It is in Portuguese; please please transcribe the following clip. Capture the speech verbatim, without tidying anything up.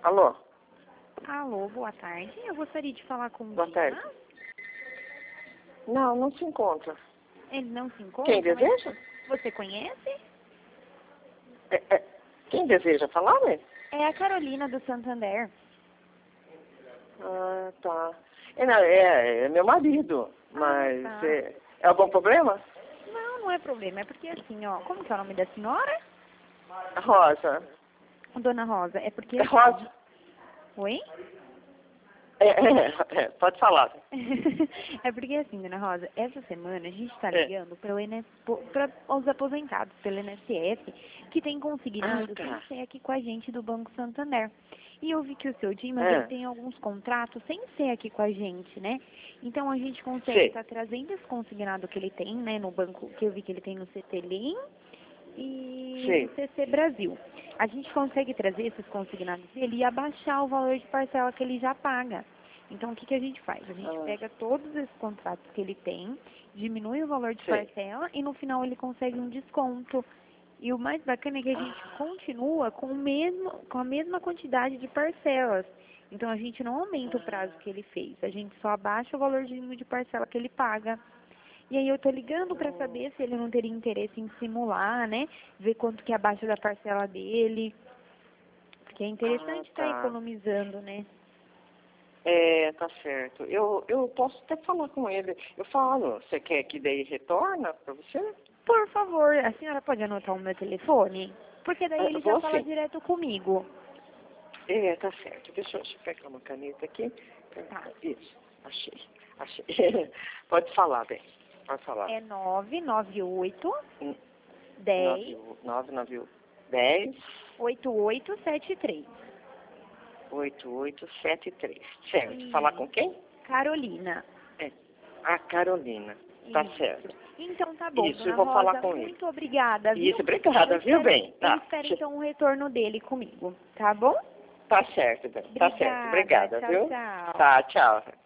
Alô? Alô, boa tarde. Eu gostaria de falar com o Boa Dimas. tarde. Não, não se encontra. Ele não se encontra? Quem deseja? Mas você conhece? É, é, quem deseja falar, né? É a Carolina do Santander. Ah, tá. É, não, é, é meu marido, mas tá. é, é algum problema? Não, não é problema. É porque assim, ó, como que é o nome da senhora? Rosa. Dona Rosa. É porque... É Rosa? Oi? É, é, é, pode falar. É porque assim, Dona Rosa, essa semana a gente está É. ligando para os aposentados pelo I N S S que tem consignado Ah, tá. sem ser aqui com a gente do Banco Santander. E eu vi que o seu Dimas É. ele tem alguns contratos sem ser aqui com a gente, né? Então a gente consegue Sim. estar trazendo esse consignado que ele tem, né, no banco, que eu vi que ele tem no CETELIM e Sim. no C C Brasil. A gente consegue trazer esses consignados dele e abaixar o valor de parcela que ele já paga. Então, o que, que a gente faz? A gente Ah. pega todos esses contratos que ele tem, diminui o valor de Sim. parcela e no final ele consegue um desconto. E o mais bacana é que a gente Ah. continua com, o mesmo, com a mesma quantidade de parcelas. Então, a gente não aumenta o prazo que ele fez, a gente só abaixa o valor de, de parcela que ele paga. E aí eu tô ligando para saber se ele não teria interesse em simular, né? Ver quanto que é abaixo da parcela dele. Porque é interessante Ah, estar tá. economizando, né? É, tá certo. Eu, eu posso até falar com ele. Eu falo, você quer que daí retorna pra você? Por favor, a senhora pode anotar o meu telefone? Porque daí Ah, ele já vou fala sim. direto comigo. É, tá certo. Deixa eu, deixa eu pegar uma caneta aqui. Tá. Isso, achei. Achei. Pode falar, bem. Pode falar. É nove nove oito, Hum, dez, nove nove um dez oito oito sete três. oito oito sete três. Certo. E Falar com quem? Carolina. É. A Carolina. Tá Isso. certo. Então tá bom, Isso, eu dona vou falar Rosa. com ele. Muito obrigada, viu? Isso, Eu obrigada, viu, espero, bem? eu Tá. espero então o retorno dele comigo, tá bom? Tá certo, bem. Tá certo. Obrigada. Obrigada, Tchau, viu? tchau. Tá, tchau.